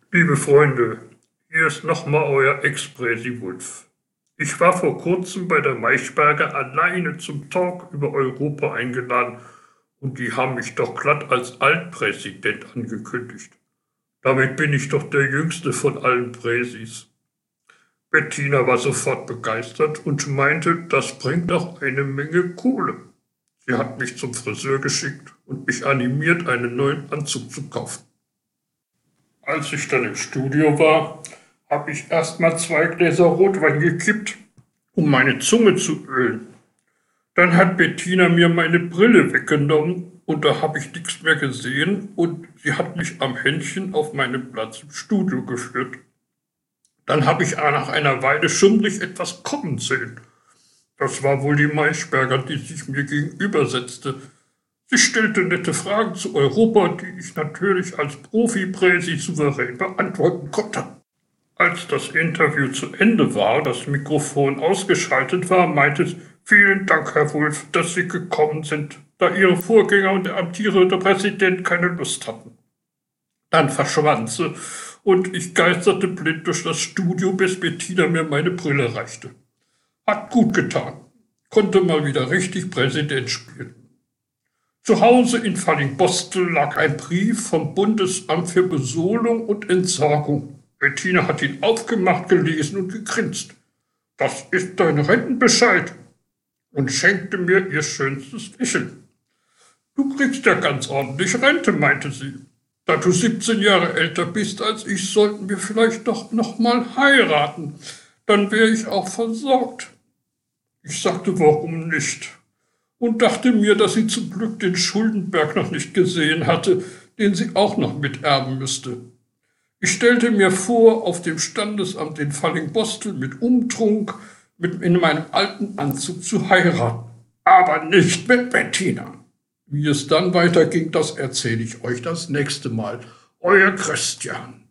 Liebe Freunde, hier ist nochmal euer Ex-Präsi Wulff. Ich war vor kurzem bei der Maischberger alleine zum Talk über Europa eingeladen und die haben mich doch glatt als Altpräsident angekündigt. Damit bin ich doch der jüngste von allen Präsis. Bettina war sofort begeistert und meinte, das bringt auch eine Menge Kohle. Sie hat mich zum Friseur geschickt und mich animiert, einen neuen Anzug zu kaufen. Als ich dann im Studio war, habe ich erstmal 2 Gläser Rotwein gekippt, um meine Zunge zu ölen. Dann hat Bettina mir meine Brille weggenommen und da habe ich nichts mehr gesehen und sie hat mich am Händchen auf meinen Platz im Studio geführt. Dann habe ich nach einer Weile schummrig etwas kommen sehen. Das war wohl die Maischberger, die sich mir gegenübersetzte. Sie stellte nette Fragen zu Europa, die ich natürlich als Profi-Präsi souverän beantworten konnte. Als das Interview zu Ende war, das Mikrofon ausgeschaltet war, meinte sie, vielen Dank, Herr Wulff, dass Sie gekommen sind, da Ihre Vorgänger und der amtierende Präsident keine Lust hatten. Dann verschwand sie und ich geisterte blind durch das Studio, bis Bettina mir meine Brille reichte. Hat gut getan, konnte mal wieder richtig Präsident spielen. Zu Hause in Fallingbostel lag ein Brief vom Bundesamt für Besoldung und Entsorgung. Bettina hat ihn aufgemacht, gelesen und gegrinst. Das ist dein Rentenbescheid und schenkte mir ihr schönstes Lächeln. Du kriegst ja ganz ordentlich Rente, meinte sie. Da du 17 Jahre älter bist als ich, sollten wir vielleicht doch noch mal heiraten. Dann wäre ich auch versorgt. Ich sagte, warum nicht? Und dachte mir, dass sie zum Glück den Schuldenberg noch nicht gesehen hatte, den sie auch noch miterben müsste. Ich stellte mir vor, auf dem Standesamt in Fallingbostel mit Umtrunk in meinem alten Anzug zu heiraten. Aber nicht mit Bettina. Wie es dann weiterging, das erzähle ich euch das nächste Mal. Euer Christian.